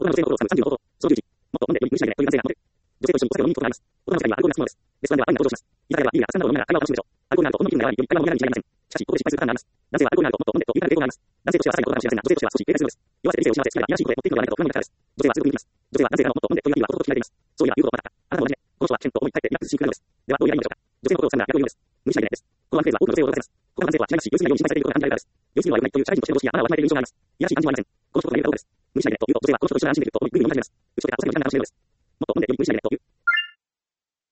大人の女性の心をつかむ30の方法。その11、もっと飲んでより無視しないでという男性が持っている。女性と一緒にお酒を飲みに行くことがあります。大人の世界にはアルコールが進むのです。レストランではワインが登場します。居酒屋ではビールやスタンダードを飲みながら会話を楽しむでしょう。アルコールがあると飲む気分が上がり、より会話を盛り上がるに違いません。女性はアルコールがあるともっと飲んでという感じで抵抗があります。男性というしてはさらに心がもしれませんが、女性としては少し警戒するのです。酔わせて理性を失わせ、疲れがいやらしい声を持っていくのではないかと不安になるからです。女性は強く言います。女性は男性がもっと飲んでというアピールは男と決められています。そういえば言うことをなかった。あなたも同じね。この人はケンと思い帰ってリラックスしに来るのです。ではどういうやりのでしょうか。女性の心をつかむが逆を言うのです。無理しないでねです。このワンフレーズは多くの女性を驚かせます。他の男性とは違いますし、酔いすぎないように心配されていることが感じられるからです。酔いすぎるのは良くないという社会人としての常識やマナーをわきまえている印象があります。いやらしい感じはありません。この人とが言うたことです。無理しないでねと言うと女性はこの人と一緒に安心できると思いグイグイ飲み始めます。嘘では男性の疑いが話しているのです。もっと飲んでより無理しないでねという